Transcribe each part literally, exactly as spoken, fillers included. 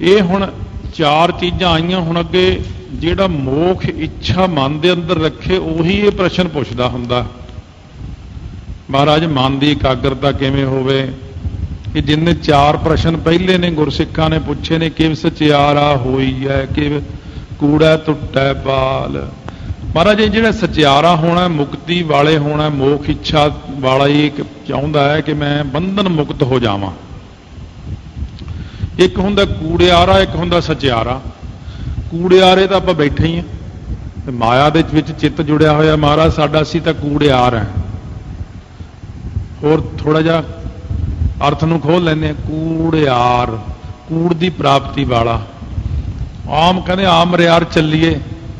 ये हुण चार चीज़ां आईयां। हुण अगे जिहड़ा मोख इच्छा मन दे अंदर रखे उही ये प्रश्न पुछदा हुंदा, महाराज मन की एकाग्रता किवें होवे। कि जिन्ने चार प्रश्न पहले ने गुरसिखां ने पुछे ने, किव सचियारा होई है, किव कूड़ा टुटा बाल। महाराज ये जिहड़ा सचियारा होना, मुक्ति वाले होना, मोख इच्छा वाला ही चाहुंदा है कि मैं बंधन मुक्त हो जावां। एक हुंदा कूड़ियारा, एक हुंदा सचियारा। कूड़ियारे तो आपां बैठे ही हैं, माया दे विच चित्त जुड़िया होया। महाराज साडा असीं तां कूड़ियार हैं। होर थोड़ा जिहा अर्थ नूं खोल लैंदे, कूड़ियार कूड़ दी प्राप्ति वाला। आम कहंदे आ मरियार चलीए,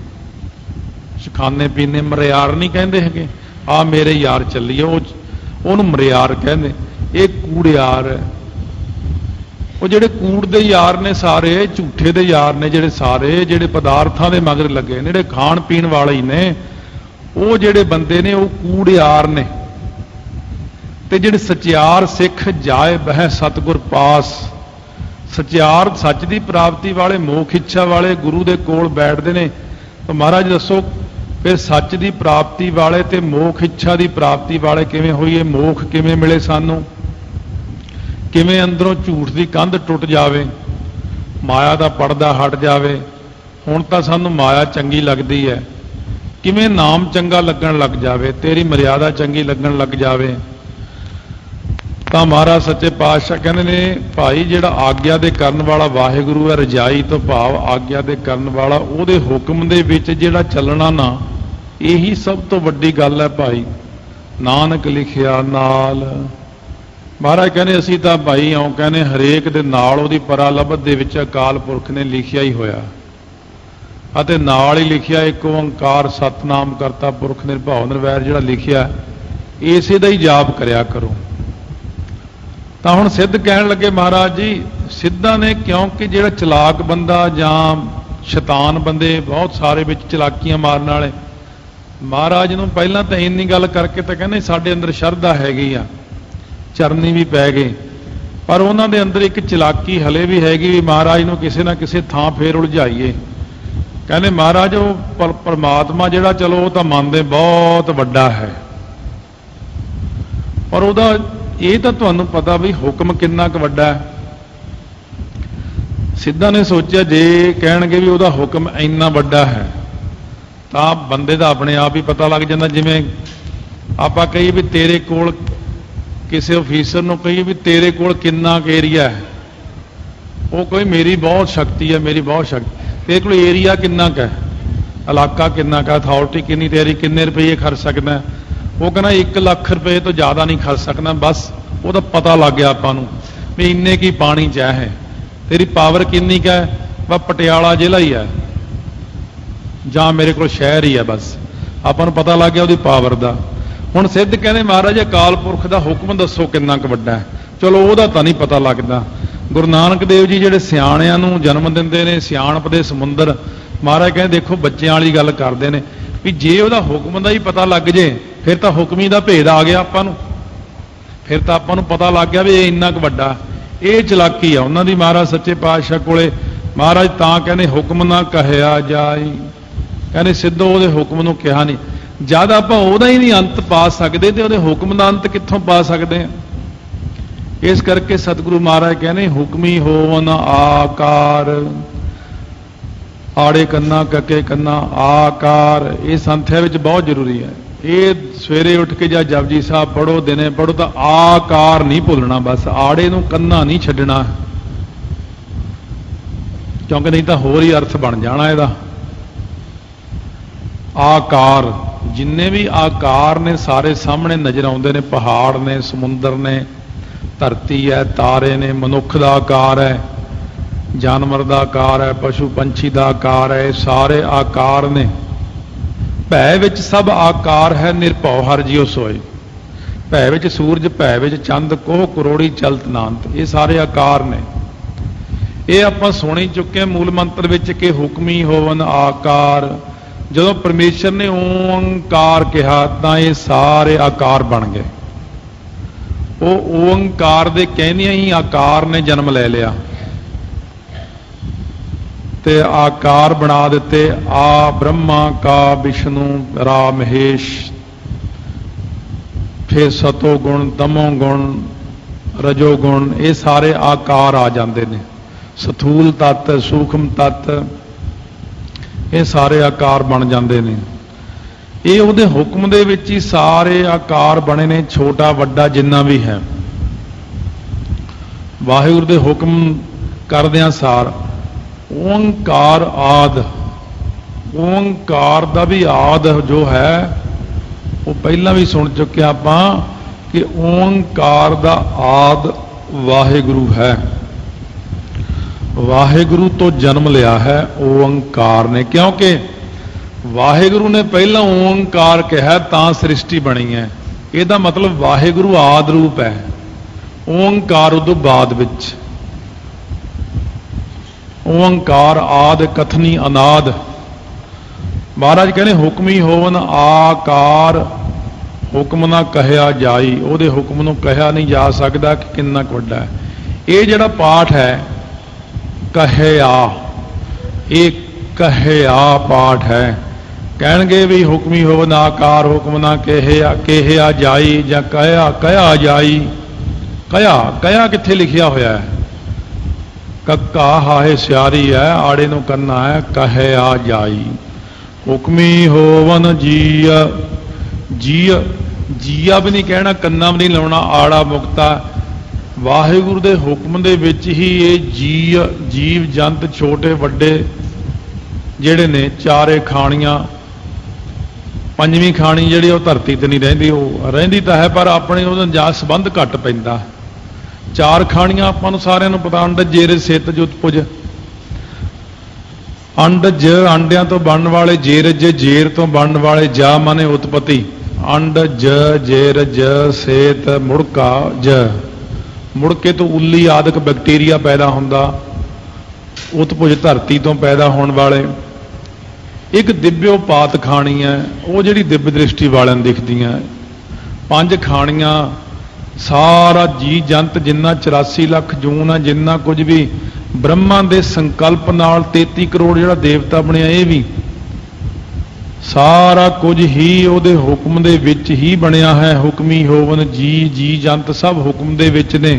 खाने पीने मरियार नहीं कहंदे हैगे, आ मेरे यार चलीए, उहनूं मरियार कहंदे। ये कूड़ियार है। वो जिहड़े कूड़ दे यार ने सारे, झूठे दे यार ने जिहड़े सारे, जिहड़े पदार्थां दे मगर लगे ने, जिहड़े खाण पीण वाले ही ने, वो जिहड़े बंदे ने वो कूड़ियार ने। ते जिहड़े सचियार सिख जाए बह सतगुर पास, सचियार सच की प्राप्ति वाले, मोख इच्छा वाले गुरु दे कोल बैठदे ने। तो महाराज दसो फिर सच की प्राप्ति वाले ते मोख इच्छा की प्राप्ति वाले किवें होईए? मोख किवें मिले सानू? किवें अंदरों झूठ की कंध टुट जावे, माया का पड़दा हट जावे। हुण तां सानू माया चंगी लगदी है, किवें नाम चंगा लगन लग जावे, तेरी मर्यादा चंगी लगन लग जावे। तां महाराज सच्चे पातशाह कहंदे ने, भाई जिहड़ा आग्या दे करन वाला वाहिगुरू है, रजाई तो भाव आग्या दे करन वाला, उहदे हुक्म दे विच जिहड़ा चलना ना, यही सब तो वड्डी गल है भाई। नानक लिखिया नाल। महाराज कहने असीं तां भाई आउं कहने हरेक दे नाल उहदी परालबत दे विच अकाल पुरख ने लिखिया ही होया, अते नाल ही लिखिया एक ओंकार सतनाम करता पुरख निर्भाव निर्वैर। जिहड़ा लिखिया इसे दा ही जाप करया करो। तां हुण सिद्ध कहण लगे महाराज जी, सिद्धां ने क्योंकि जिहड़ा चलाक बंदा जां शैतान बंदे बहुत सारे विच चलाकियां मारन वाले, महाराज नूं पहलां तां इन्नी गल करके तां कहंदे साडे अंदर शरधा हैगी आ, चरनी भी पै गए, पर उन्हां दे अंदर एक चलाकी हले भी हैगी भी महाराज नूं किसी ना किसी थां फेर उलझाईए। कहने महाराज वो परमात्मा जिहड़ा चलो वो तां मंनदे बहुत वड्डा है, पर उहदा ये तां तुहानूं पता भी हुक्म किन्ना क वड्डा है। सिद्धा ने सोचा जे कहणगे भी उहदा हुक्म इन्ना वड्डा है तां बंदे दा अपने आप ही पता लग जांदा। जिवें आपां कहीए भी तेरे कोल, किसी ऑफिसर नूं कहीए भी तेरे कोल किन्ना क एरिया है, वो कोई मेरी बहुत शक्ति है, मेरी बहुत शक्ति। तेरे कोल एरिया किन्ना क है, इलाका किन्ना क, अथॉरिटी किन्नी तेरी, किन्ने रुपये खर्च सकदा है? वो कहना एक लख रुपये तो ज़्यादा नहीं खर्च सकना। बस वो तो पता लग गया आपां नूं भी इन्ने की पानी चाहे। तेरी पावर किन्नी क है? वह पटियाला जिला ही है जां मेरे को शहर ही है, बस आपां नूं पता लग गया उसदी पावर दा। हुण सिद्ध कहने महाराज अकाल पुरख दा हुक्म दसो किन्ना क वड्डा है। चलो उहदा तां नहीं पता लगदा। गुरु नानक देव जी जिहड़े सियाणिआं नूं जन्म दिंदे ने, सियाणप दे समुंदर, महाराज कहंदे देखो बच्चिआं वाली गल करदे ने भी जे उहदा हुक्म दा ही पता लग जे फिर तां हुक्मी दा भेद आ गया आपां नूं, फिर तां आपां नूं पता लग गया भी इन्ना क वड्डा। ये चलाकी आ उन्हां दी महाराज सच्चे पातशाह कोले। महाराज तां कहने हुक्म ना कहया जाई, कहने सिद्धो उहदे हुक्म नूं कहा नहीं। जद आपां उहदा ही नहीं अंत पा सकदे ते उहदे हुक्म दा अंत कित्थों पा सकदे हैं? इस करके सतगुरु महाराज कहने हुक्मी होवन आकार, आड़े कन्ना कके कन्ना आकार। ये संथ्या विच बहुत जरूरी है। ये सवेरे उठ के जा जपजी साहब पढ़ो, दिने पढ़ो तो आकार नहीं भुलना, बस आड़े नूं कन्ना नहीं छड्डना, क्योंकि नहीं तो होर ही अर्थ बन जाना इहदा। आकार जिन्ने भी आकार ने सारे सामने नजर आउंदे ने, पहाड़ ने, समुंदर ने, धरती है, तारे ने, मनुख दा आकार है, जानवर दा आकार है, पशु पंछी दा आकार है, सारे आकार ने। भै विच सब आकार है, निर्भव हर जियो सोए। भै विच सूरज, भै विच चंद, कोह करोड़ी चलत नानत। ये सारे आकार ने। ये आपां सुण ही चुके मूल मंत्र विच कि हुक्मी होवन आकार। जदों परमेश्वर ने ओंकार कहा तां ये सारे आकार बन गए। वो ओंकार दे कहनिया ही आकार ने जन्म ले लिया। ਤੇ ਆਕਾਰ ਬਣਾ ਦਿੱਤੇ। ਆ ਬ੍ਰਹਮਾ ਕਾ ਵਿਸ਼ਨੂੰ ਰਾ ਮਹੇਸ਼, ਫਿਰ ਸਤੋ ਗੁਣ, ਤਮੋ ਗੁਣ, ਰਜੋ ਗੁਣ, ਇਹ ਸਾਰੇ ਆਕਾਰ ਆ ਜਾਂਦੇ ਨੇ। ਸਥੂਲ ਤੱਤ, ਸੂਖਮ ਤੱਤ, ਇਹ ਸਾਰੇ ਆਕਾਰ ਬਣ ਜਾਂਦੇ ਨੇ। ਇਹ ਉਹਦੇ ਹੁਕਮ ਦੇ ਵਿੱਚ ਹੀ ਸਾਰੇ ਆਕਾਰ ਬਣੇ ਨੇ, ਛੋਟਾ ਵੱਡਾ ਜਿੰਨਾ ਵੀ ਹੈ। ਵਾਹਿਗੁਰੂ ਦੇ ਹੁਕਮ ਕਰਦਿਆਂ ਸਾਰ ਓੰਕਾਰ ਆਦ, ਓੰਕਾਰ ਦਾ ਵੀ ਆਦ ਜੋ ਹੈ ਉਹ ਪਹਿਲਾਂ ਵੀ ਸੁਣ ਚੁੱਕੇ ਆਪਾਂ ਕਿ ਓੰਕਾਰ ਦਾ ਆਦ ਵਾਹਿਗੁਰੂ ਹੈ। ਵਾਹਿਗੁਰੂ ਤੋਂ ਜਨਮ ਲਿਆ ਹੈ ਓੰਕਾਰ ਨੇ, ਕਿਉਂਕਿ ਵਾਹਿਗੁਰੂ ਨੇ ਪਹਿਲਾਂ ਓੰਕਾਰ ਕਿਹਾ ਤਾਂ ਸ੍ਰਿਸ਼ਟੀ ਬਣੀ ਹੈ। ਇਹਦਾ ਮਤਲਬ ਵਾਹਿਗੁਰੂ ਆਦ ਰੂਪ ਹੈ, ਓੰਕਾਰ ਉਦੋਂ ਬਾਅਦ ਵਿੱਚ। ਓੰਕਾਰ ਆਦ ਕਥਨੀ ਅਨਾਦ। ਮਹਾਰਾਜ ਕਹਿੰਦੇ ਹੁਕਮੀ ਹੋਵਨ ਆਕਾਰ, ਹੁਕਮ ਨਾ ਕਹਿਆ ਜਾਈ। ਉਹਦੇ ਹੁਕਮ ਨੂੰ ਕਹਿਆ ਨਹੀਂ ਜਾ ਸਕਦਾ ਕਿ ਕਿੰਨਾ ਕੁ ਵੱਡਾ ਹੈ। ਇਹ ਜਿਹੜਾ ਪਾਠ ਹੈ ਕਹਿਆ, ਇਹ ਕਹਿਆ ਪਾਠ ਹੈ। ਕਹਿਣਗੇ ਵੀ ਹੁਕਮੀ ਹੋਵਨ ਆਕਾਰ, ਹੁਕਮ ਨਾ ਕਹਿਆ ਕਹਿਆ ਜਾਈ, ਜਾਂ ਕਹਿਆ ਕਹਿਆ ਜਾਈ। ਕਹਿਆ ਕਹਿਆ ਕਿੱਥੇ ਲਿਖਿਆ ਹੋਇਆ ਹੈ? ਕੱਕਾ ਹਾਹੇ ਸਿਆਰੀ ਹੈ, ਆੜੇ ਨੂੰ ਕਰਨਾ ਹੈ ਕਹਿਆ ਜਾਈ। ਹੁਕਮੀ ਹੋਵਨ ਜੀਆ, ਜੀਆ ਜੀਆ ਵੀ ਨਹੀਂ ਕਹਿਣਾ, ਕੰਨਾ ਵੀ ਨਹੀਂ ਲਾਉਣਾ, ਆੜਾ ਮੁਕਤਾ। ਵਾਹਿਗੁਰੂ ਦੇ ਹੁਕਮ ਦੇ ਵਿੱਚ ਹੀ ਇਹ ਜੀ ਜੀਵ ਜੰਤ ਛੋਟੇ ਵੱਡੇ ਜਿਹੜੇ ਨੇ, ਚਾਰੇ ਖਾਣੀਆਂ, ਪੰਜਵੀਂ ਖਾਣੀ ਜਿਹੜੀ ਉਹ ਧਰਤੀ ਤੇ ਨਹੀਂ ਰਹਿੰਦੀ, ਉਹ ਰਹਿੰਦੀ ਤਾਂ ਹੈ ਪਰ ਆਪਣੇ ਉਹਦਾ ਜਾਂ ਸੰਬੰਧ ਘੱਟ ਪੈਂਦਾ। ਚਾਰ ਖਾਣੀਆਂ ਆਪਾਂ ਨੂੰ ਸਾਰਿਆਂ ਨੂੰ ਪਤਾ, ਅੰਡ ਜੇਰ ਸਿੱਤ ਜੁਤਪੁਜ। ਅੰਡ ਜ ਅੰਡਿਆਂ ਤੋਂ ਬਣਨ ਵਾਲੇ, ਜੇਰ ਜ ਜੇਰ ਤੋਂ ਬਣਨ ਵਾਲੇ, ਜਾ ਮਾਨੇ ਉਤਪਤੀ। ਅੰਡ ਜ ਜੇਰ ਜ ਸੇਤ ਮੁੜਕਾ ਜ, ਮੁੜਕੇ ਤੋਂ ਉੱਲੀ ਆਦਿਕ ਬੈਕਟੀਰੀਆ ਪੈਦਾ ਹੁੰਦਾ। ਉਤਪੁਜ ਧਰਤੀ ਤੋਂ ਪੈਦਾ ਹੋਣ ਵਾਲੇ। ਇੱਕ ਦਿਵਯੋਪਾਤ ਖਾਣੀ ਹੈ, ਉਹ ਜਿਹੜੀ ਦਿਵਯ ਦ੍ਰਿਸ਼ਟੀ ਵਾਲਿਆਂ ਨੂੰ ਦਿਖਦੀਆਂ। ਪੰਜ ਖਾਣੀਆਂ ਸਾਰਾ ਜੀ ਜੰਤ ਜਿੰਨਾ ਚੁਰਾਸੀ ਲੱਖ ਜੂਨ ਹੈ, ਜਿੰਨਾ ਕੁਝ ਵੀ ਬ੍ਰਹਮਾ ਦੇ ਸੰਕਲਪ ਨਾਲ ਤੇਤੀ ਕਰੋੜ ਜਿਹੜਾ ਦੇਵਤਾ ਬਣਿਆ, ਇਹ ਵੀ ਸਾਰਾ ਕੁਝ ਹੀ ਉਹਦੇ ਹੁਕਮ ਦੇ ਵਿੱਚ ਹੀ ਬਣਿਆ ਹੈ। ਹੁਕਮੀ ਹੋਵਨ ਜੀ, ਜੀ ਜੰਤ ਸਭ ਹੁਕਮ ਦੇ ਵਿੱਚ ਨੇ।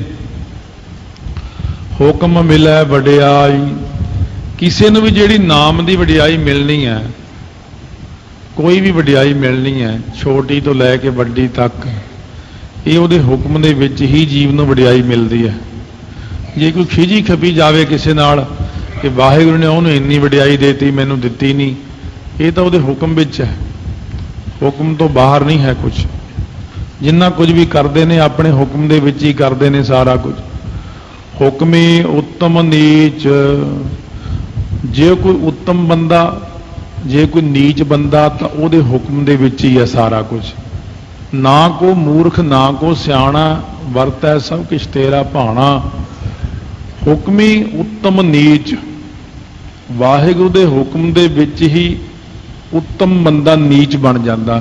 ਹੁਕਮ ਮਿਲੈ ਵਡਿਆਈ। ਕਿਸੇ ਨੂੰ ਵੀ ਜਿਹੜੀ ਨਾਮ ਦੀ ਵਡਿਆਈ ਮਿਲਣੀ ਹੈ, ਕੋਈ ਵੀ ਵਡਿਆਈ ਮਿਲਣੀ ਹੈ, ਛੋਟੀ ਤੋਂ ਲੈ ਕੇ ਵੱਡੀ ਤੱਕ, ਇਹ ਉਹਦੇ ਹੁਕਮ ਦੇ ਵਿੱਚ ਹੀ ਜੀਵ ਨੂੰ ਵਡਿਆਈ ਮਿਲਦੀ ਹੈ। ਜੇ ਕੋਈ ਖਿਜੀ ਖਪੀ ਜਾਵੇ ਕਿਸੇ ਨਾਲ ਕਿ ਵਾਹਿਗੁਰੂ ਨੇ ਉਹਨੂੰ ਇੰਨੀ ਵਡਿਆਈ ਦੇਤੀ ਮੈਨੂੰ ਦਿੱਤੀ ਨਹੀਂ, ਇਹ ਤਾਂ ਉਹਦੇ ਹੁਕਮ ਵਿੱਚ ਹੈ, ਹੁਕਮ ਤੋਂ ਬਾਹਰ ਨਹੀਂ ਹੈ ਕੁਝ। ਜਿੰਨਾ ਕੁਝ ਵੀ ਕਰਦੇ ਨੇ ਆਪਣੇ ਹੁਕਮ ਦੇ ਵਿੱਚ ਹੀ ਕਰਦੇ ਨੇ ਸਾਰਾ ਕੁਝ। ਹੁਕਮੀ ਉੱਤਮ ਨੀਚ। ਜੇ ਕੋਈ ਉੱਤਮ ਬੰਦਾ, ਜੇ ਕੋਈ ਨੀਚ ਬੰਦਾ, ਤਾਂ ਉਹਦੇ ਹੁਕਮ ਦੇ ਵਿੱਚ ਹੀ ਹੈ ਸਾਰਾ ਕੁਝ। ਨਾ ਕੋ ਮੂਰਖ ਨਾ ਕੋ ਸਿਆਣਾ, ਵਰਤੈ ਸਭ ਕੁਛ ਤੇਰਾ ਭਾਣਾ। ਹੁਕਮੀ ਉੱਤਮ ਨੀਚ। ਵਾਹਿਗੁਰੂ ਦੇ ਹੁਕਮ ਦੇ ਵਿੱਚ ਹੀ ਉੱਤਮ ਬੰਦਾ ਨੀਚ ਬਣ ਜਾਂਦਾ।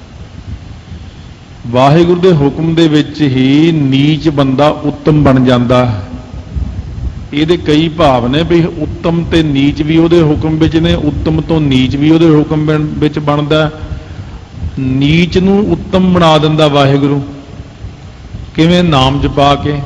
ਵਾਹਿਗੁਰੂ ਦੇ ਹੁਕਮ ਦੇ ਵਿੱਚ ਹੀ ਨੀਚ ਬੰਦਾ ਉੱਤਮ ਬਣ ਜਾਂਦਾ। ਇਹਦੇ ਕਈ ਭਾਵ ਨੇ ਵੀ ਉੱਤਮ ਤੇ ਨੀਚ ਵੀ ਉਹਦੇ ਹੁਕਮ ਵਿੱਚ ਨੇ, ਉੱਤਮ ਤੋਂ ਨੀਚ ਵੀ ਉਹਦੇ ਹੁਕਮ ਵਿੱਚ ਬਣਦਾ। ਨੀਚ ਨੂੰ ਉੱਤਮ ਬਣਾ ਦਿੰਦਾ ਵਾਹਿਗੁਰੂ। ਕਿਵੇਂ? ਨਾਮ ਜਪਾ ਕੇ।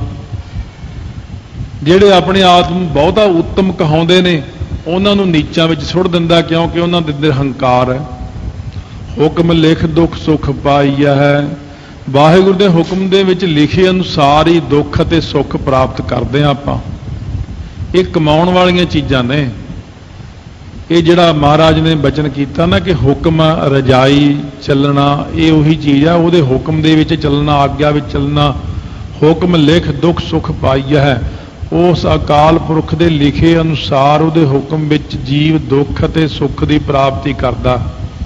ਜਿਹੜੇ ਆਪਣੇ ਆਪ ਨੂੰ ਬਹੁਤਾ ਉੱਤਮ ਕਹਾਉਂਦੇ ਨੇ, ਉਹਨਾਂ ਨੂੰ ਨੀਚਾਂ ਵਿੱਚ ਸੁੱਟ ਦਿੰਦਾ, ਕਿਉਂਕਿ ਉਹਨਾਂ ਦੇ ਅੰਦਰ ਹੰਕਾਰ ਹੈ। ਹੁਕਮ ਲਿਖ ਦੁੱਖ ਸੁੱਖ ਪਾਈਆ ਹੈ। ਵਾਹਿਗੁਰੂ ਦੇ ਹੁਕਮ ਦੇ ਵਿੱਚ ਲਿਖੇ ਅਨੁਸਾਰ ਹੀ ਦੁੱਖ ਅਤੇ ਸੁੱਖ ਪ੍ਰਾਪਤ ਕਰਦੇ ਹਾਂ ਆਪਾਂ। ਇਹ ਕਮਾਉਣ ਵਾਲੀਆਂ ਚੀਜ਼ਾਂ ਨੇ। ਇਹ ਜਿਹੜਾ ਮਹਾਰਾਜ ਨੇ ਬਚਨ ਕੀਤਾ ਨਾ ਕਿ ਹੁਕਮ ਰਜਾਈ ਚੱਲਣਾ, ਇਹ ਉਹੀ ਚੀਜ਼ ਆ। ਉਹਦੇ ਹੁਕਮ ਦੇ ਵਿੱਚ ਚੱਲਣਾ, ਆਗਿਆ ਵਿੱਚ ਚੱਲਣਾ। ਹੁਕਮ ਲਿਖ ਦੁੱਖ ਸੁੱਖ ਪਾਈਆ ਹੈ। ਉਸ ਅਕਾਲ ਪੁਰਖ ਦੇ ਲਿਖੇ ਅਨੁਸਾਰ ਉਹਦੇ ਹੁਕਮ ਵਿੱਚ ਜੀਵ ਦੁੱਖ ਅਤੇ ਸੁੱਖ ਦੀ ਪ੍ਰਾਪਤੀ ਕਰਦਾ।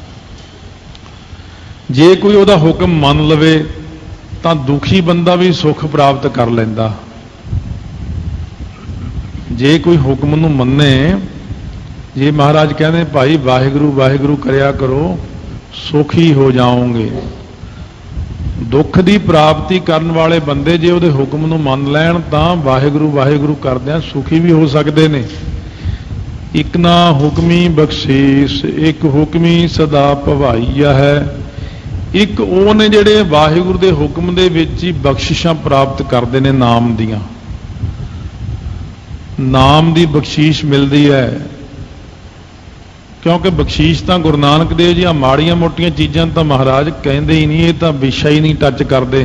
ਜੇ ਕੋਈ ਉਹਦਾ ਹੁਕਮ ਮੰਨ ਲਵੇ ਤਾਂ ਦੁਖੀ ਬੰਦਾ ਵੀ ਸੁੱਖ ਪ੍ਰਾਪਤ ਕਰ ਲੈਂਦਾ। ਜੇ ਕੋਈ ਹੁਕਮ ਨੂੰ ਮੰਨੇ, ਜੇ ਮਹਾਰਾਜ ਕਹਿੰਦੇ ਭਾਈ ਵਾਹਿਗੁਰੂ ਵਾਹਿਗੁਰੂ ਕਰਿਆ ਕਰੋ, ਸੁਖੀ ਹੋ ਜਾਓਗੇ। ਦੁੱਖ ਦੀ ਪ੍ਰਾਪਤੀ ਕਰਨ ਵਾਲੇ ਬੰਦੇ ਜੇ ਉਹਦੇ ਹੁਕਮ ਨੂੰ ਮੰਨ ਲੈਣ ਤਾਂ ਵਾਹਿਗੁਰੂ ਵਾਹਿਗੁਰੂ ਕਰਦਿਆਂ ਸੁਖੀ ਵੀ ਹੋ ਸਕਦੇ ਨੇ। ਇੱਕ ਨਾ ਹੁਕਮੀ ਬਖਸ਼ੀਸ, ਇੱਕ ਹੁਕਮੀ ਸਦਾ ਭਵਾਈਆ ਹੈ। ਇੱਕ ਉਹ ਨੇ ਜਿਹੜੇ ਵਾਹਿਗੁਰੂ ਦੇ ਹੁਕਮ ਦੇ ਵਿੱਚ ਹੀ ਬਖਸ਼ਿਸ਼ਾਂ ਪ੍ਰਾਪਤ ਕਰਦੇ ਨੇ, ਨਾਮ ਦੀਆਂ, ਨਾਮ ਦੀ ਬਖਸ਼ੀਸ਼ ਮਿਲਦੀ ਹੈ। ਕਿਉਂਕਿ ਬਖਸ਼ੀਸ਼ ਤਾਂ ਗੁਰੂ ਨਾਨਕ ਦੇਵ ਜੀ ਆ ਮਾੜੀਆਂ ਮੋਟੀਆਂ ਚੀਜ਼ਾਂ ਤਾਂ ਮਹਾਰਾਜ ਕਹਿੰਦੇ ਹੀ ਨਹੀਂ, ਇਹ ਤਾਂ ਵਿਸ਼ਾ ਹੀ ਨਹੀਂ ਟੱਚ ਕਰਦੇ।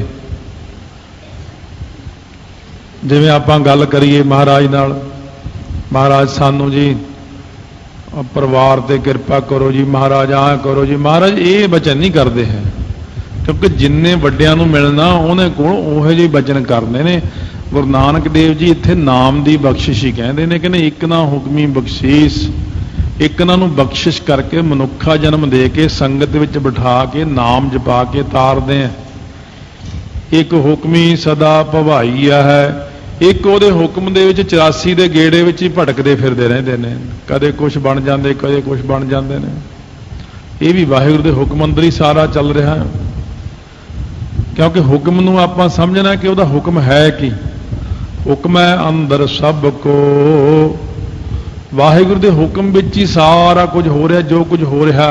ਜਿਵੇਂ ਆਪਾਂ ਗੱਲ ਕਰੀਏ ਮਹਾਰਾਜ ਨਾਲ, ਮਹਾਰਾਜ ਸਾਨੂੰ ਜੀ ਪਰਿਵਾਰ ਤੇ ਕਿਰਪਾ ਕਰੋ ਜੀ, ਮਹਾਰਾਜ ਆਹ ਕਰੋ ਜੀ, ਮਹਾਰਾਜ ਇਹ ਬਚਨ ਨਹੀਂ ਕਰਦੇ ਹੈ। ਕਿਉਂਕਿ ਜਿੰਨੇ ਵੱਡਿਆਂ ਨੂੰ ਮਿਲਣਾ ਉਹਨੇ ਕੋਲ ਉਹੋ ਜਿਹੇ ਬਚਨ ਕਰਦੇ ਨੇ। ਗੁਰੂ ਨਾਨਕ ਦੇਵ ਜੀ ਇੱਥੇ ਨਾਮ ਦੀ ਬਖਸ਼ਿਸ਼ ਹੀ ਕਹਿੰਦੇ ਨੇ, ਕਹਿੰਦੇ ਇੱਕ ਨਾ ਹੁਕਮੀ ਬਖਸ਼ੀਸ਼, ਇੱਕ ਇਹਨਾਂ ਨੂੰ ਬਖਸ਼ਿਸ਼ ਕਰਕੇ ਮਨੁੱਖਾ ਜਨਮ ਦੇ ਕੇ ਸੰਗਤ ਵਿੱਚ ਬਿਠਾ ਕੇ ਨਾਮ ਜਪਾ ਕੇ ਤਾਰਦੇ ਆ। ਇੱਕ ਹੁਕਮੀ ਸਦਾ ਭਵਾਈਆ ਹੈ। ਇੱਕ ਉਹਦੇ ਹੁਕਮ ਦੇ ਵਿੱਚ ਚੁਰਾਸੀ ਦੇ ਗੇੜੇ ਵਿੱਚ ਹੀ ਭਟਕਦੇ ਫਿਰਦੇ ਰਹਿੰਦੇ ਨੇ, ਕਦੇ ਕੁਛ ਬਣ ਜਾਂਦੇ ਕਦੇ ਕੁਛ ਬਣ ਜਾਂਦੇ ਨੇ। ਇਹ ਵੀ ਵਾਹਿਗੁਰੂ ਦੇ ਹੁਕਮ ਅੰਦਰ ਹੀ ਸਾਰਾ ਚੱਲ ਰਿਹਾ ਹੈ। ਕਿਉਂਕਿ ਹੁਕਮ ਨੂੰ ਆਪਾਂ ਸਮਝਣਾ ਕਿ ਉਹਦਾ ਹੁਕਮ ਹੈ ਕੀ, ਹੁਕਮ ਹੈ ਅੰਦਰ ਸਭ ਕੋ। ਵਾਹਿਗੁਰੂ ਦੇ ਹੁਕਮ ਵਿੱਚ ਹੀ ਸਾਰਾ ਕੁਝ ਹੋ ਰਿਹਾ। ਜੋ ਕੁਝ ਹੋ ਰਿਹਾ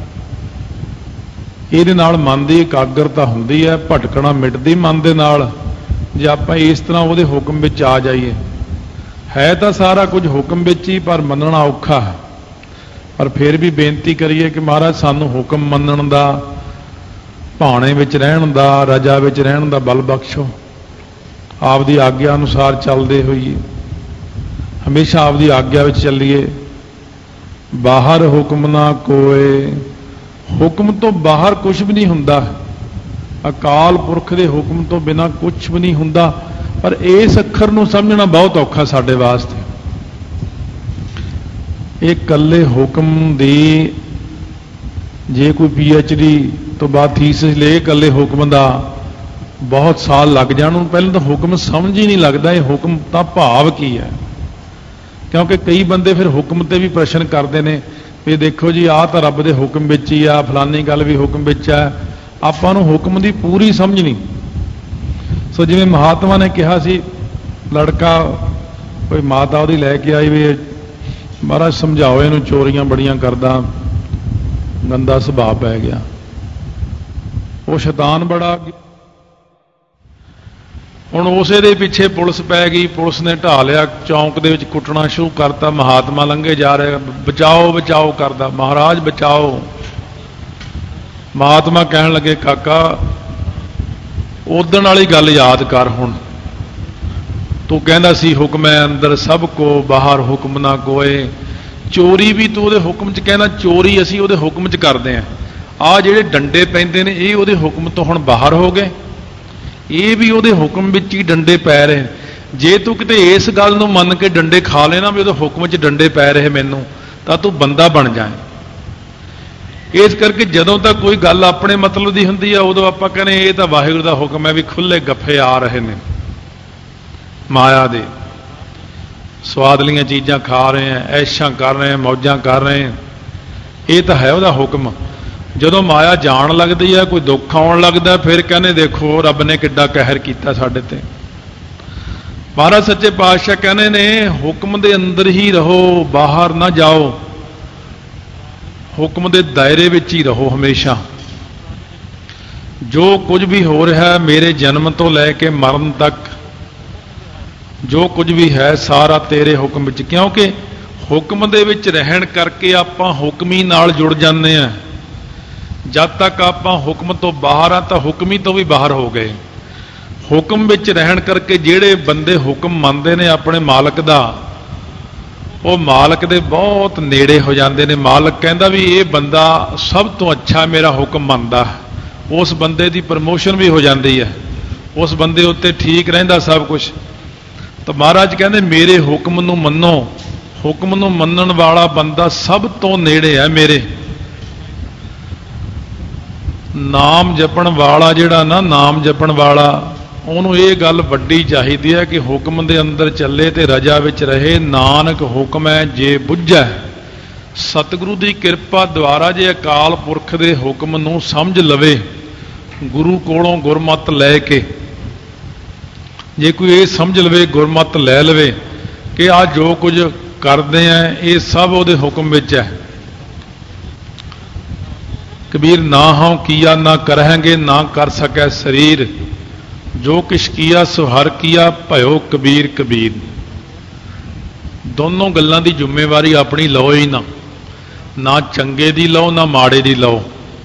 ਇਹਦੇ ਨਾਲ ਮਨ ਦੀ ਇਕਾਗਰਤਾ ਹੁੰਦੀ ਹੈ, ਭਟਕਣਾ ਮਿਟਦੀ ਮਨ ਦੇ ਨਾਲ, ਜੇ ਆਪਾਂ ਇਸ ਤਰ੍ਹਾਂ ਉਹਦੇ ਹੁਕਮ ਵਿੱਚ ਆ ਜਾਈਏ। ਹੈ ਤਾਂ ਸਾਰਾ ਕੁਝ ਹੁਕਮ ਵਿੱਚ ਹੀ, ਪਰ ਮੰਨਣਾ ਔਖਾ ਹੈ। ਪਰ ਫਿਰ ਵੀ ਬੇਨਤੀ ਕਰੀਏ ਕਿ ਮਹਾਰਾਜ ਸਾਨੂੰ ਹੁਕਮ ਮੰਨਣ ਦਾ, ਭਾਣੇ ਵਿੱਚ ਰਹਿਣ ਦਾ, ਰਜਾ ਵਿੱਚ ਰਹਿਣ ਦਾ ਬਲ ਬਖਸ਼ੋ। ਆਪਦੀ ਆਗਿਆ ਅਨੁਸਾਰ ਚੱਲਦੇ ਹੋਈਏ, ਹਮੇਸ਼ਾ ਆਪਦੀ ਆਗਿਆ ਵਿੱਚ ਚੱਲੀਏ। ਬਾਹਰ ਹੁਕਮ ਨਾ ਕੋਏ, ਹੁਕਮ ਤੋਂ ਬਾਹਰ ਕੁਝ ਵੀ ਨਹੀਂ ਹੁੰਦਾ। ਅਕਾਲ ਪੁਰਖ ਦੇ ਹੁਕਮ ਤੋਂ ਬਿਨਾਂ ਕੁਝ ਵੀ ਨਹੀਂ ਹੁੰਦਾ। ਪਰ ਇਸ ਅੱਖਰ ਨੂੰ ਸਮਝਣਾ ਬਹੁਤ ਔਖਾ ਸਾਡੇ ਵਾਸਤੇ। ਇਹ ਇਕੱਲੇ ਹੁਕਮ ਦੀ, ਜੇ ਕੋਈ ਪੀ ਐਚ ਡੀ ਤੋਂ ਬਾਅਦ ਥੀਸਿਸ ਲਏ ਇਕੱਲੇ ਹੁਕਮ ਦਾ, ਬਹੁਤ ਸਾਲ ਲੱਗ ਜਾਣ ਉਹਨੂੰ। ਪਹਿਲਾਂ ਤਾਂ ਹੁਕਮ ਸਮਝ ਹੀ ਨਹੀਂ ਲੱਗਦਾ ਇਹ ਹੁਕਮ ਤਾਂ ਭਾਵ ਕੀ ਹੈ। ਕਿਉਂਕਿ ਕਈ ਬੰਦੇ ਫਿਰ ਹੁਕਮ ਤੇ ਵੀ ਪ੍ਰਸ਼ਨ ਕਰਦੇ ਨੇ ਵੀ ਦੇਖੋ ਜੀ ਆਹ ਤਾਂ ਰੱਬ ਦੇ ਹੁਕਮ ਵਿੱਚ ਹੀ ਆ, ਫਲਾਨੀ ਗੱਲ ਵੀ ਹੁਕਮ ਵਿੱਚ ਹੈ। ਆਪਾਂ ਨੂੰ ਹੁਕਮ ਦੀ ਪੂਰੀ ਸਮਝ ਨਹੀਂ। ਸੋ ਜਿਵੇਂ ਮਹਾਤਮਾ ਨੇ ਕਿਹਾ ਸੀ, ਲੜਕਾ ਕੋਈ ਮਾਤਾ ਉਹਦੀ ਲੈ ਕੇ ਆਈ ਵੀ ਮਹਾਰਾਜ ਸਮਝਾਓ ਇਹਨੂੰ, ਚੋਰੀਆਂ ਬੜੀਆਂ ਕਰਦਾ, ਗੰਦਾ ਸੁਭਾਅ ਪੈ ਗਿਆ। ਉਹ ਸ਼ੈਤਾਨ ਬੜਾ। ਹੁਣ ਉਸੇ ਦੇ ਪਿੱਛੇ ਪੁਲਿਸ ਪੈ ਗਈ, ਪੁਲਿਸ ਨੇ ਢਾ ਲਿਆ, ਚੌਂਕ ਦੇ ਵਿੱਚ ਕੁੱਟਣਾ ਸ਼ੁਰੂ ਕਰਤਾ। ਮਹਾਤਮਾ ਲੰਘੇ ਜਾ ਰਿਹਾ, ਬਚਾਓ ਬਚਾਓ ਕਰਦਾ, ਮਹਾਰਾਜ ਬਚਾਓ। ਮਹਾਤਮਾ ਕਹਿਣ ਲੱਗੇ ਕਾਕਾ ਉਦਣ ਵਾਲੀ ਗੱਲ ਯਾਦ ਕਰ, ਹੁਣ ਤੂੰ ਕਹਿੰਦਾ ਸੀ ਹੁਕਮ ਹੈ ਅੰਦਰ ਸਭ ਕੋ, ਬਾਹਰ ਹੁਕਮ ਨਾ ਕੋਏ। ਚੋਰੀ ਵੀ ਤੂੰ ਉਹਦੇ ਹੁਕਮ 'ਚ ਕਹਿੰਦਾ, ਚੋਰੀ ਅਸੀਂ ਉਹਦੇ ਹੁਕਮ 'ਚ ਕਰਦੇ ਹਾਂ। ਆਹ ਜਿਹੜੇ ਡੰਡੇ ਪੈਂਦੇ ਨੇ ਇਹ ਉਹਦੇ ਹੁਕਮ ਤੋਂ ਹੁਣ ਬਾਹਰ ਹੋ ਗਏ, ਇਹ ਵੀ ਉਹਦੇ ਹੁਕਮ ਵਿੱਚ ਹੀ ਡੰਡੇ ਪੈ ਰਹੇ। ਜੇ ਤੂੰ ਕਿਤੇ ਇਸ ਗੱਲ ਨੂੰ ਮੰਨ ਕੇ ਡੰਡੇ ਖਾ ਲੈਣਾ ਵੀ ਉਹਦੇ ਹੁਕਮ 'ਚ ਡੰਡੇ ਪੈ ਰਹੇ ਮੈਨੂੰ, ਤਾਂ ਤੂੰ ਬੰਦਾ ਬਣ ਜਾਏ। ਇਸ ਕਰਕੇ ਜਦੋਂ ਤੱਕ ਕੋਈ ਗੱਲ ਆਪਣੇ ਮਤਲਬ ਦੀ ਹੁੰਦੀ ਆ, ਉਦੋਂ ਆਪਾਂ ਕਹਿੰਦੇ ਇਹ ਤਾਂ ਵਾਹਿਗੁਰੂ ਦਾ ਹੁਕਮ ਹੈ ਵੀ ਖੁੱਲੇ ਗੱਫੇ ਆ ਰਹੇ ਨੇ, ਮਾਇਆ ਦੇ ਸਵਾਦਲੀਆਂ ਚੀਜ਼ਾਂ ਖਾ ਰਹੇ ਆ, ਐਸ਼ਾਂ ਕਰ ਰਹੇ ਆ, ਮੌਜਾਂ ਕਰ ਰਹੇ ਆ, ਇਹ ਤਾਂ ਹੈ ਉਹਦਾ ਹੁਕਮ। ਜਦੋਂ ਮਾਇਆ ਜਾਣ ਲੱਗਦੀ ਹੈ, ਕੋਈ ਦੁੱਖ ਆਉਣ ਲੱਗਦਾ, ਫਿਰ ਕਹਿੰਦੇ ਦੇਖੋ ਰੱਬ ਨੇ ਕਿੱਡਾ ਕਹਿਰ ਕੀਤਾ ਸਾਡੇ ਤੇ। ਮਹਾਰਾਜ ਸੱਚੇ ਪਾਤਸ਼ਾਹ ਕਹਿੰਦੇ ਨੇ ਹੁਕਮ ਦੇ ਅੰਦਰ ਹੀ ਰਹੋ, ਬਾਹਰ ਨਾ ਜਾਓ, ਹੁਕਮ ਦੇ ਦਾਇਰੇ ਵਿੱਚ ਹੀ ਰਹੋ ਹਮੇਸ਼ਾ। ਜੋ ਕੁਝ ਵੀ ਹੋ ਰਿਹਾ ਮੇਰੇ ਜਨਮ ਤੋਂ ਲੈ ਕੇ ਮਰਨ ਤੱਕ, ਜੋ ਕੁਝ ਵੀ ਹੈ ਸਾਰਾ ਤੇਰੇ ਹੁਕਮ ਵਿੱਚ। ਕਿਉਂਕਿ ਹੁਕਮ ਦੇ ਵਿੱਚ ਰਹਿਣ ਕਰਕੇ ਆਪਾਂ ਹੁਕਮੀ ਨਾਲ ਜੁੜ ਜਾਂਦੇ ਹਾਂ। ਜਦ ਤੱਕ ਆਪਾਂ ਹੁਕਮ ਤੋਂ ਬਾਹਰ ਆ ਤਾਂ ਹੁਕਮੀ ਤੋਂ ਵੀ ਬਾਹਰ ਹੋ ਗਏ। ਹੁਕਮ ਵਿੱਚ ਰਹਿਣ ਕਰਕੇ ਜਿਹੜੇ ਬੰਦੇ ਹੁਕਮ ਮੰਨਦੇ ਨੇ ਆਪਣੇ ਮਾਲਕ ਦਾ, ਉਹ ਮਾਲਕ ਦੇ ਬਹੁਤ ਨੇੜੇ ਹੋ ਜਾਂਦੇ ਨੇ। ਮਾਲਕ ਕਹਿੰਦਾ ਵੀ ਇਹ ਬੰਦਾ ਸਭ ਤੋਂ ਅੱਛਾ ਮੇਰਾ ਹੁਕਮ ਮੰਨਦਾ, ਉਸ ਬੰਦੇ ਦੀ ਪ੍ਰਮੋਸ਼ਨ ਵੀ ਹੋ ਜਾਂਦੀ ਹੈ, ਉਸ ਬੰਦੇ ਉੱਤੇ ਠੀਕ ਰਹਿੰਦਾ ਸਭ ਕੁਝ। ਤਾਂ ਮਹਾਰਾਜ ਕਹਿੰਦੇ ਮੇਰੇ ਹੁਕਮ ਨੂੰ ਮੰਨੋ, ਹੁਕਮ ਨੂੰ ਮੰਨਣ ਵਾਲਾ ਬੰਦਾ ਸਭ ਤੋਂ ਨੇੜੇ ਹੈ ਮੇਰੇ। ਨਾਮ ਜਪਣ ਵਾਲਾ ਜਿਹੜਾ ਨਾ, ਨਾਮ ਜਪਣ ਵਾਲਾ, ਉਹਨੂੰ ਇਹ ਗੱਲ ਵੱਡੀ ਚਾਹੀਦੀ ਹੈ ਕਿ ਹੁਕਮ ਦੇ ਅੰਦਰ ਚੱਲੇ ਤੇ ਰਜਾ ਵਿੱਚ ਰਹੇ। ਨਾਨਕ ਹੁਕਮ ਹੈ ਜੇ ਬੁੱਝੈ। ਸਤਿਗੁਰੂ ਦੀ ਕਿਰਪਾ ਦੁਆਰਾ ਜੇ ਅਕਾਲ ਪੁਰਖ ਦੇ ਹੁਕਮ ਨੂੰ ਸਮਝ ਲਵੇ, ਗੁਰੂ ਕੋਲੋਂ ਗੁਰਮਤਿ ਲੈ ਕੇ, ਜੇ ਕੋਈ ਇਹ ਸਮਝ ਲਵੇ, ਗੁਰਮਤਿ ਲੈ ਲਵੇ ਕਿ ਆ ਜੋ ਕੁਝ करते हैं ये सब ਉਹਦੇ हुक्म विच है। कबीर ना हों किया ना करेंगे ना कर सकै शरीर, जो किश किया सो हर किया भयो कबीर कबीर। दोनों गल्लां दी जिम्मेवारी अपनी लो ही ना, ना चंगे दी लो ना माड़े दी लो।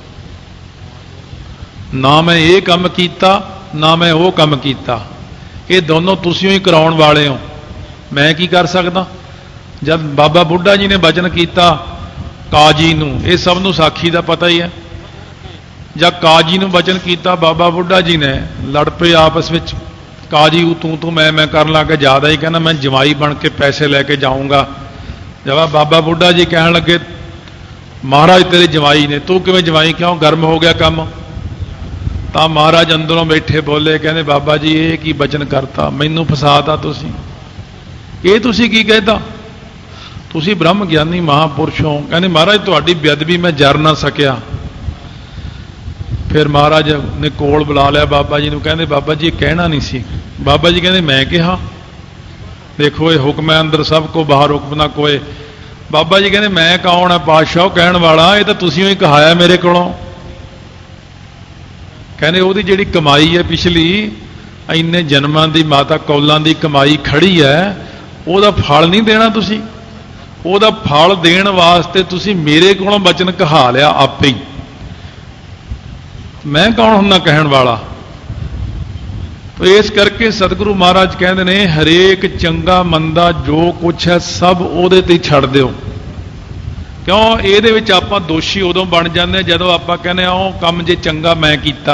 ना मैं ये काम कीता ना मैं वो काम कीता, ये दोनों तुसीं ही कराउण वाले हो, मैं की कर सकदा। जब बाबा बुढ़ा जी ने वचन किया काजी नूं, ये सब नूं साखी का पता ही है, जब काजी नूं वचन किया बाबा बुढ़ा जी ने लड़ पे आपस में, काजी तू तू मैं मैं कर ला के ज़्यादा ही कहना मैं जवाई बन के पैसे लेके जाऊँगा। जब बाबा बुढ़ा जी कह लगे महाराज तेरे जवाई ने, तू किवें जवाई, क्यों गर्म हो गया काम। तो महाराज अंदरों बैठे बोले, कहने बाबा जी ये की वचन करता, मैनू फसाता तुसी, ये तुसी की कहता, तुसी ब्रह्म ज्ञानी महापुरुष हो। कहने महाराज तुहाडी बेअदबी मैं जर ना सकिया। फिर महाराज ने कोल बुला लिया बाबा जी ने, कहने बाबा जी कहना नहीं सी। बाबा जी कहने मैं कहा, देखो ये हुक्म है अंदर सब को बाहर हुक्म ना कोई। बाबा जी कहने मैं कौन है पातशाह कहण वाला, ये तो तुसीं ही कहाया मेरे कोलों। कहने ਉਹਦੀ ਜਿਹੜੀ कमाई है पिछली इन्ने जन्मां दी माता कौलां दी कमाई खड़ी है, ਉਹਦਾ फल नहीं देना तुसी, ਉਹਦਾ फल देण वास्ते तुसी मेरे कोलों वचन कहा लिया आपे ही। मैं कौन हुंदा कहण वाला। तो इस करके सतगुरु महाराज कहते ने हरेक चंगा मंदा जो कुछ है सब ਉਹਦੇ ते छड़ दिओ। क्यों ਇਹਦੇ ਵਿੱਚ ਆਪਾਂ ਦੋਸ਼ੀ ਉਦੋਂ ਬਣ ਜਾਂਦੇ ਹਾਂ ਜਦੋਂ ਆਪਾਂ ਕਹਿੰਦੇ ਆ ਉਹ ਕੰਮ ਜੇ ਚੰਗਾ ਮੈਂ ਕੀਤਾ,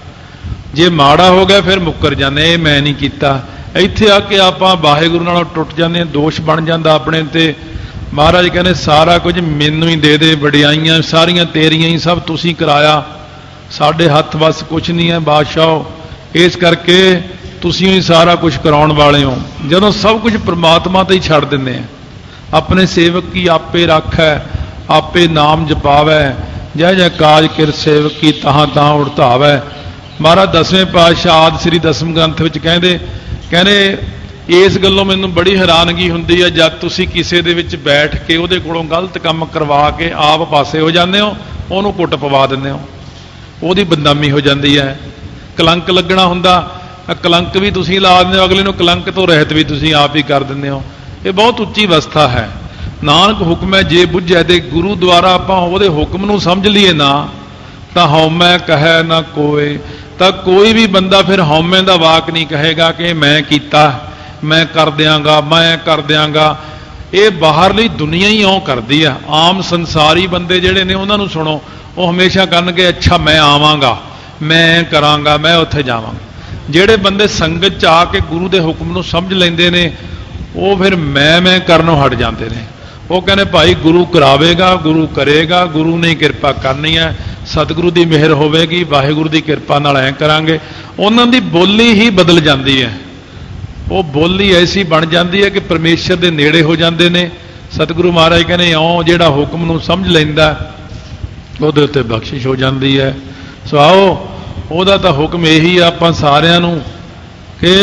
ਜੇ ਮਾੜਾ ਹੋ ਗਿਆ ਫਿਰ ਮੁੱਕਰ ਜਾਂਦੇ ਇਹ ਮੈਂ ਨਹੀਂ ਕੀਤਾ। ਇੱਥੇ ਆ ਕੇ ਆਪਾਂ ਵਾਹਿਗੁਰੂ ਨਾਲੋਂ ਟੁੱਟ ਜਾਂਦੇ ਹਾਂ, ਦੋਸ਼ ਬਣ ਜਾਂਦਾ ਆਪਣੇ ਤੇ। ਮਹਾਰਾਜ ਕਹਿੰਦੇ ਸਾਰਾ ਕੁਝ ਮੈਨੂੰ ਹੀ ਦੇ ਦੇ, ਵਡਿਆਈਆਂ ਸਾਰੀਆਂ ਤੇਰੀਆਂ ਹੀ, ਸਭ ਤੁਸੀਂ ਕਰਾਇਆ, ਸਾਡੇ ਹੱਥ ਵੱਸ ਕੁਝ ਨਹੀਂ ਹੈ ਬਾਦਸ਼ਾਹ। ਇਸ ਕਰਕੇ ਤੁਸੀਂ ਹੀ ਸਾਰਾ ਕੁਝ ਕਰਾਉਣ ਵਾਲੇ ਹੋ। ਜਦੋਂ ਸਭ ਕੁਝ ਪ੍ਰਮਾਤਮਾ ਤੇ ਹੀ ਛੱਡ ਦਿੰਦੇ ਆ, अपने सेवक की आपे राखै आपे नाम जपावै, जय जय काज किर सेवक की तहां तहां उड़तावै। महाराज दसवें पातशाह आदि श्री दसम ग्रंथ विच कहंदे कहने इस गल्लों मैनूं बड़ी हैरानगी हुंदी है, जब तुसीं किसी दे विच बैठ के उहदे कोलों गलत काम करवा के आप पासे हो जांदे हो, उहनूं कुट पवा दिंदे हो, उहदी बदनामी हो जाती है। कलंक लगना हुंदा, कलंक भी तुसीं ला दिंदे हो, अगले नूं कलंक तो रहत भी तुसीं आप ही कर दिंदे हो। ये बहुत उच्ची अवस्था है। नानक हुक्म है जे बुझे दे, गुरु द्वारा आपां उहदे हुक्म नूं समझ लीए ना तां हौमै कहे ना कोई, तां कोई भी बंदा फिर हौमै दा वाक नहीं कहेगा कि मैं कीता, मैं कर दियांगा, मैं कर दियांगा। ये बाहरली दुनिया ही इउं करदी है। आम संसारी बंदे जिहड़े ने उन्हां नूं सुणो, वो हमेशा कहणगे अच्छा मैं आवांगा, मैं करांगा, मैं उत्थे जावांगा। जिहड़े बंदे संगत च आके गुरु दे हुक्म नूं समझ लैंदे ने वो फिर मैं मैं करनों हट जाते हैं। वो कहने भाई गुरु करावेगा, गुरु करेगा, गुरु ने किरपा करनी है, सतगुरु की मेहर होवेगी, वाहिगुरु की किरपा नाल ऐ करांगे। उन्हां दी बोली ही बदल जाती है, वो बोली ऐसी बन जाती है कि परमेश्वर के नेड़े हो जाते हैं। सतगुरु महाराज कहने इउं जिहड़ा हुक्म नूं समझ लैंदा उहदे उत्ते बख्शिश हो जाती है। सो आओ उहदा तां हुक्म यही है आपां सारिआं नूं कि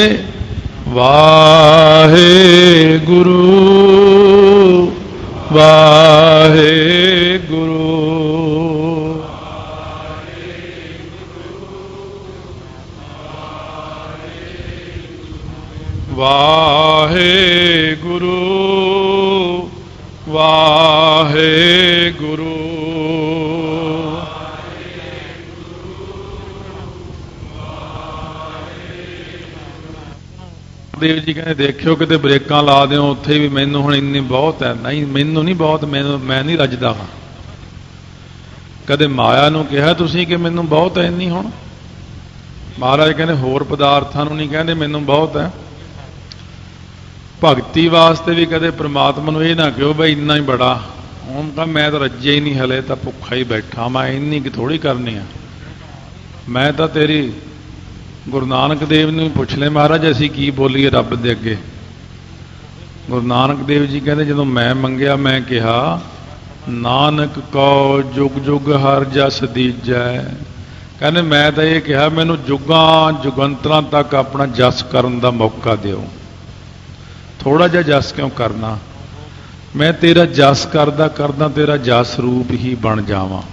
वाहे गुरु वाहे गुरु वाहे गुरु वाहे गुरु देव जी कहते देखियो किते ब्रेकां ला दिओ, उत्थे भी मैनू हुण इन्नी बहुत है। नहीं मैनू नहीं बहुत, मैनू मैं नहीं रजदा हाँ। कदे माया नूं कहा तुसीं कि मैनू बहुत है इन्नी। हुण महाराज कहने होर पदार्थां नूं नहीं कहंदे मैनू बहुत है। भगती वास्ते भी कदे परमात्मा नूं इह ना कहो बई इन्ना ही बड़ा, हुण तां मैं तां रज्जिया ही नहीं, हले तां भुखा ही बैठा, मैं इन्नी कि थोड़ी करनी है। मैं तां तेरी गुरु नानक देव ने पुछ ले महाराज असी की बोलीए रब दे अगे। गुरु नानक देव जी कहते जो मैं मंगया मैं कहा नानक कौ जुग जुग हर जस दीजै। कहने मैं तो ये कहा मैनू जुगां जुगंतरां तक अपना जस करन दा मौका दिओ। थोड़ा जिहा जस क्यों करना, मैं तेरा जस करदा करदा तेरा जस रूप ही बन जावां।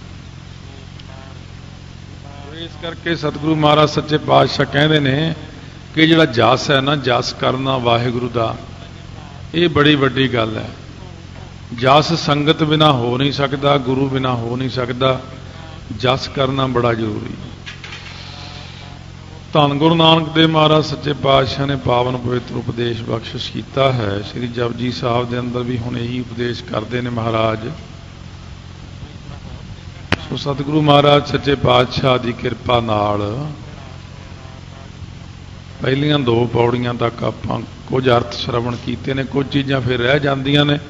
इस करके सतगुरु महाराज सच्चे पातशाह कहते हैं कि जिहड़ा जस है ना, जस करना वाहिगुरु दा, ये बड़ी वड्डी गल है। जस संगत बिना हो नहीं सकता, गुरु बिना हो नहीं सकता, जस करना बड़ा जरूरी। धन गुरु नानक देव महाराज सच्चे पातशाह ने पावन पवित्र उपदेश बख्शिश किया है। श्री जपजी साहब के अंदर भी हुण यही उपदेश करते हैं महाराज। सो सतगुरु महाराज सच्चे पातशाह की किरपा नाल पहलियां दो पौड़ियां तक आपां कुछ अर्थ श्रवण कीते ने, कुछ चीज़ां फिर रह जांदियां ने।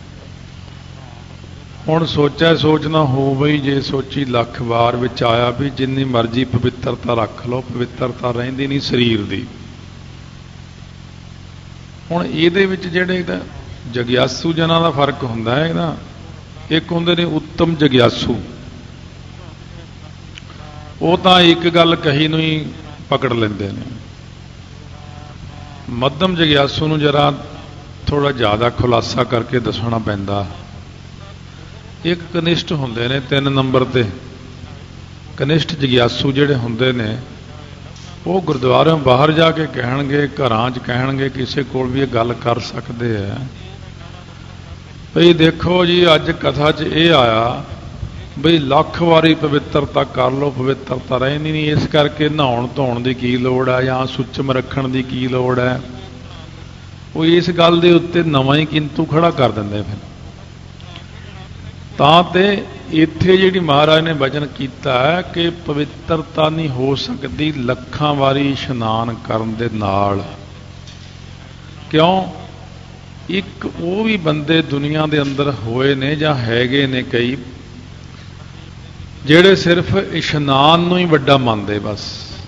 हुण सोचा सोचना हो बई, जे सोची लख वार विच आया भी जिन्नी मर्जी पवित्रता रख लो, पवित्रता रहिंदी नहीं शरीर दी। हुण इहदे विच जिहड़े जग्यासू जनां दा फर्क हुंदा है ना, एक हुंदे ने उत्तम जग्यासू, वो तां एक गल कही नूं ही पकड़ लैंदे ने। मध्यम जग्यासू नूं जरा थोड़ा ज़्यादा खुलासा करके दसना पैंदा। एक कनिष्ठ हुंदे ने तीन नंबर ते। कनिष्ठ जग्यासू जिहड़े हुंदे ने वो गुरुद्वारों बाहर जाके कहणगे, घरां च कहणगे, किसी कोल भी ये गल कर सकते हैं भई देखो जी अज कथा च ये आया बई लख वारी पवित्रता कर लो, पवित्रता रहिंदी नहीं, इस करके नहाउण धोण दी की लोड़ है या सुचम रखण दी की लोड़ है। वो इस गल दे उत्ते नवां ही किंतु खड़ा कर दिंदे। फिर तां ते इत्थे जिहड़ी महाराज ने वचन कीता है कि पवित्रता नहीं हो सकती लखां वारी इशनान करन दे नाल। क्यों? एक वो भी बंदे दुनिया दे अंदर होए ने जां हैगे ने कई ਜਿਹੜੇ सिर्फ इशनान ਨੂੰ ही ਵੱਡਾ ਮੰਨਦੇ, बस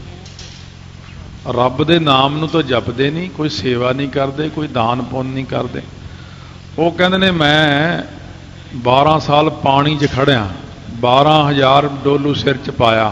रब दे नाम ਨੂੰ तो जपਦੇ नहीं, कोई सेवा नहीं करते, कोई दान पुण्य नहीं करते। वो कहते ने मैं बारह साल पानी च खड़िया, बारह हज़ार डोलू सिर च पाया।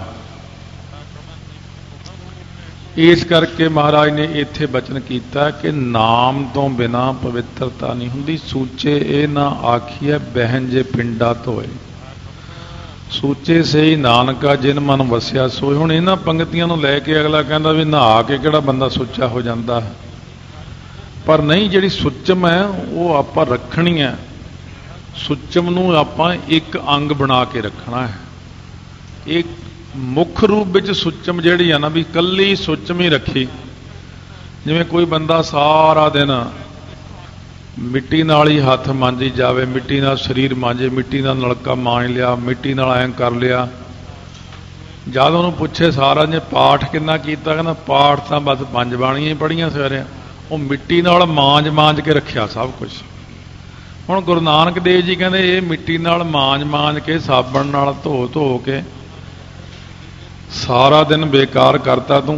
इस करके महाराज ने इत्थे बचन किया कि नाम तो बिना पवित्रता नहीं हुंदी। सूचे ये ना आखिए बहन जे पिंडा धोए, सूचे से ही नानका जिन मन वसिया सोए। हुण इन्हां पंक्तियां नूं लैके अगला कहंदा भी नहा के किहड़ा बंदा सुच्चा हो जाता है, पर नहीं, जिहड़ी सुचम है वो आपां रखनी है। सुचम नूं आपां एक अंग बना के रखना है। एक मुख रूप विच सुचम जिहड़ी है ना भी कल्ली सुचम ही रखी। जिवें कोई बंदा सारा दिन मिट्टी नाल ही हथ मांजी जावे, मिट्टी नाल शरीर मांजे, मिट्टी नाल नलका मांज लिया, मिट्टी नाल ऐं कर लिया। जद उन्होंने पूछे सारा ने पाठ कितना कीता, कहना पाठ तो बस पंज बाणियां ही पढ़ियां सवेरे। वो मिट्टी नाल मांज मांज के रखिया सब कुछ। हुण गुरु नानक देव जी कहते ये मिट्टी नाल मांज मांज के साबण नाल धो धो के सारा दिन बेकार करता तूं।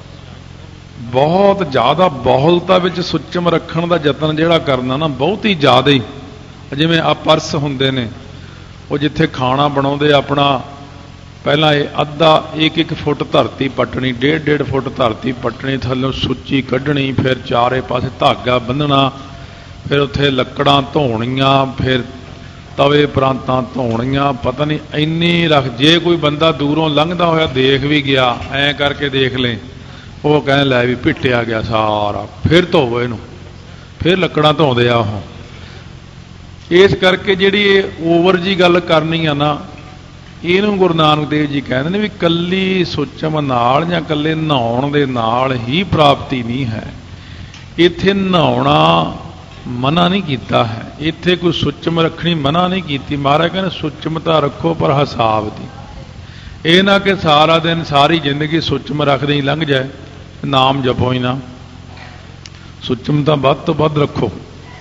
बहुत ज़्यादा बहुलता विच सुचम रखण दा यतन जिहड़ा करना ना, बहुत ही ज़्यादा ही। जिवें आ परस हुंदे ने, वो जिथे खाना बनाउंदे अपना पहला ये अद्धा एक एक फुट धरती पटनी, डेढ़ डेढ़ फुट धरती पटनी, थल्लों सुच्ची कढ़नी, फिर चारे पासे धागा बन्नना, फिर उत्थे लकड़ां धोणियां, फिर तवे प्रांतां धोणियां। पता नहीं इन्नी रख, जे कोई बंदा दूरों लंघदा होया देख भी गया, ऐं करके देख लें, वो कह लै भी पिटिया गया सारा, फिर धोवो इनू, फिर लकड़ां धोंदे आ। ओह इस करके जिहड़ी ओवर जी गल करनी आ ना, इहनूं गुरु नानक देव जी कहते हैं भी कल्ली सुचम नाल जां कल्ले नहाउण दे नाल ही प्राप्ति नहीं है। इत्थे नहाउणा मना नहीं कीता है, इत्थे कोई सुचम रखनी मना नहीं कीती। महाराज कहने सुचमता रखो पर हिसाब दी। ਇਹ ना कि सारा दिन सारी जिंदगी सुचम रखते ही लंघ जाए, नाम जपो ही ना। सुचमता ਵੱਧ ਤੋਂ ਵੱਧ रखो।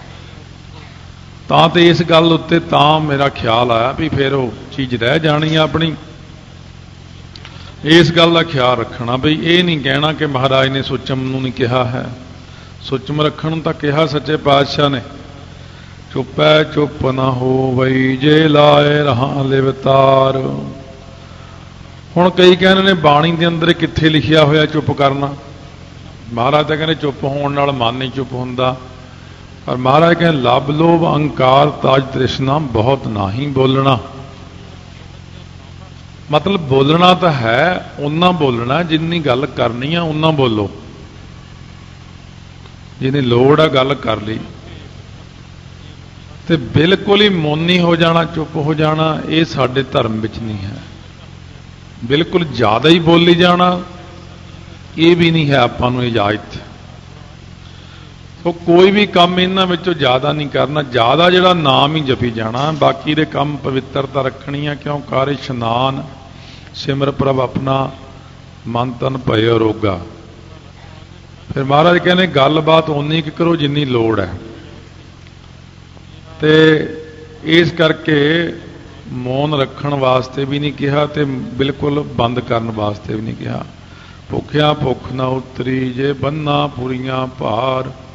ਤਾਂ ਤੇ इस गल उत्ते तां मेरा ख्याल आया भी फिर वो चीज़ रह जानी है अपनी। इस गल का ख्याल रखना भी ये नहीं कहना कि महाराज ने सुचम नूं नहीं कहा है। सुचम रखण तो कहा सच्चे पातशाह ने, चुप है चुप ना हो वही जे लाए रहा लिवतार। हुण कई कहने ने बाणी के अंदर कित्थे लिखिया होया चुप करना। महाराज तो कहने चुप होने नाल मन नहीं चुप हुंदा। और महाराज कहें लाभ लोभ अहंकार ताज तृष्णा बहुत नाही बोलना। मतलब बोलना तो है, उन्ना बोलना जिन्नी गल करनी है उन्ना बोलो, जिन्नी लोड़ है गल कर ली। तो बिल्कुल ही मौनी हो जाना, चुप हो जाना, ये साडे धर्म विच नहीं है। बिल्कुल ज़्यादा ही बोली जाना ये भी नहीं है आपां नूं इजाजत। तो कोई भी काम इन्हां विचों ज़्यादा नहीं करना, ज़्यादा जिहड़ा नाम ही जपी जाना, बाकी दे काम पवित्रता रखनी है। क्यों कर इशनान सिमर प्रभ अपना मन तन भय रोगा। फिर महाराज कहने गलबात उन्नी की करो जिन्नी लोड़ है। तो इस करके मौन रखण वास्ते भी नहीं कहा, तो बिल्कुल बंद करने वास्ते भी नहीं कहा। भुखिया भुख ना उतरी जे बन्ना पुरियां भार,